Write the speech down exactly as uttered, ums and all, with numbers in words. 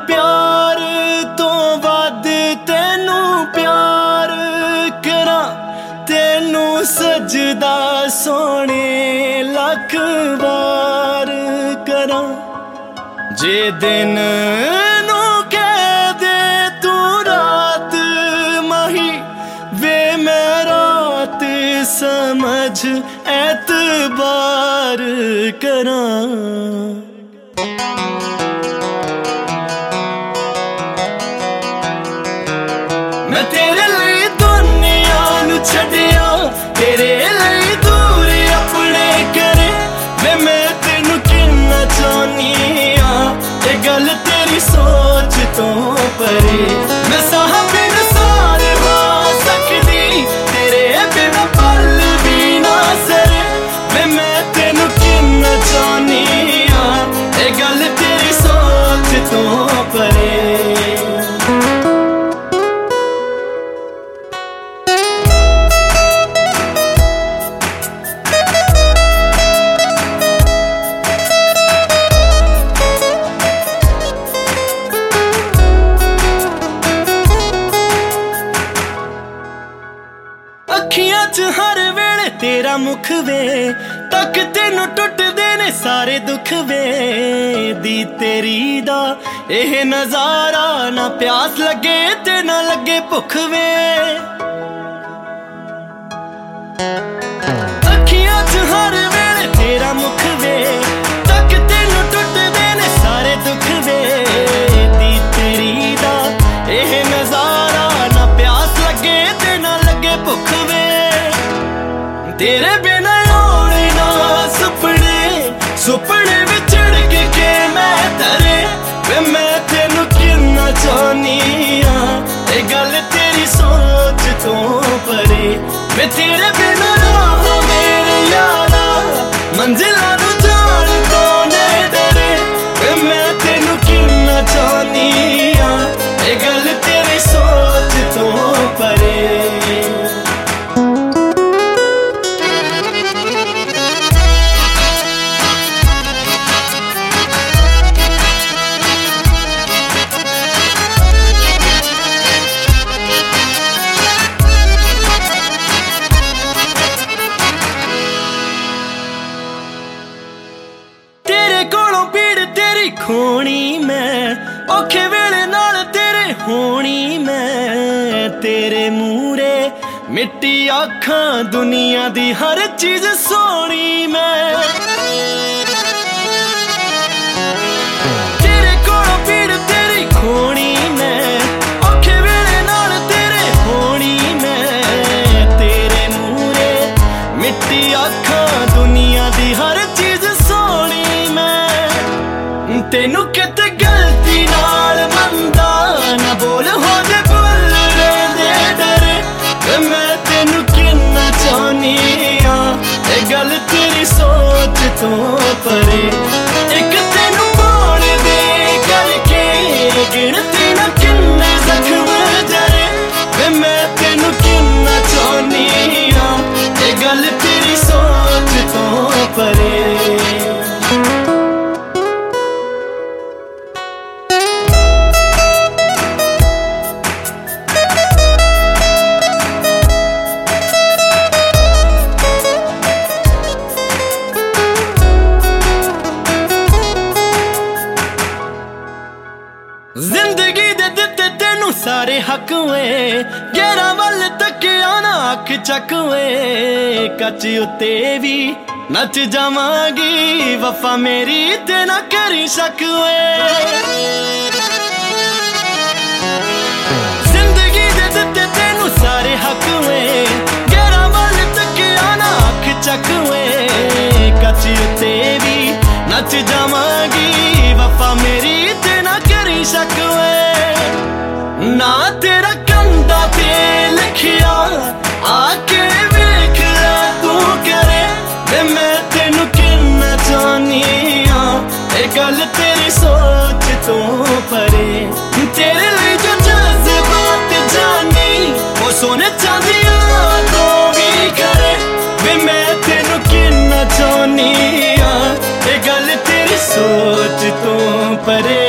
प्यार तो वध तेनू प्यार करा, तेनू सजदा सोने लख बार करा। जे दिन नू कह दे तू रात माही वे मैं रात समझ एतबार करा। मैं तेरे लिए दुनिया नू छड्डिया, तेरे लिए दूर अपने करे वे मैं तेनू किन्ना चाहनी आ, ये गल तेरी सोच तो परे। मैं साह बिन सारे पा सकदी, तेरे बिना पल भी ना सरे वे मैं तेनू किन्ना चाहनी आ, ये गल तेरी सोच तो परे। अखियां च हर वेले तेरा मुख वे, तक तेनू टुटदे ने सारे दुख वे। दी तेरी दा एह नजारा, ना प्यास लगे ते ना लगे भुख वे। अखियां च हर वेले तेरा मुख वे, तक तेनू टुटदे ने सारे दुख वे। दी तेरी दा एह नजारा, ना प्यास लगे ते ना लगे भुख वे। तेरे बिना होने ना सुपने, सुपने विच अड़क के मैं तरे वे मैं तेनू किन्ना चाहनी आ, ये गल तेरी सोच तो परे। वे तेरे बिना राह मेरे यारा, मंजिलां नू जान तो ने डरे वे मैं तेनू किन्ना चाहनी आ, ये गल तेरी सोच तो परे। खोनी मैं औखे वेले नाल तेरे होनी मैं, तेरे मूरे मिट्टी आखां दुनिया दी हर चीज सोनी मैं। तेरे कोलों पीड़ तेरी खोनी मैं, औखे वेले नाल तेरे होनी मैं। तेरे मूरे मिट्टी आखां दुनिया दी हर चीज सोनी मैं। तेनू किते गलती नाल मंदा ना बोल हो जे बोल दे डरे वे मैं तेनू किन्ना चाहनी आ, ये गल तेरी सोच तो परे। एक तेनू पाने दे करके गिनती ना किन्ने जख्म जरे वे मैं तेनू किन्ना चाहनी आ, ये गल तेरी सोच तो परे। जिंदगी दे दिते तेनू सारे हक वे, गैरा वल तकिया ना अख चक वे। कच उत्ते भी नच जावांगी वफा मेरी ते ना करी शक वे। जिंदगी दे दिते तेनू सारे हक वे, गैरा वल तकिया ना अख चक वे। कच उत्ते भी नच जावांगी वफा मेरी ते ना करी शक वे। ना तेरा कंधा ते लिखिया आके वेख लै तू करे वे मैं तेनू किन्ना चाहनी आ, ये गल तेरी सोच तो परे। तेरे लिए जो जज्बात जानी वो सोने चांदिया तो भी करे वे मैं तेनू किन्ना चाहनी आ, ये गल तेरी सोच तो परे।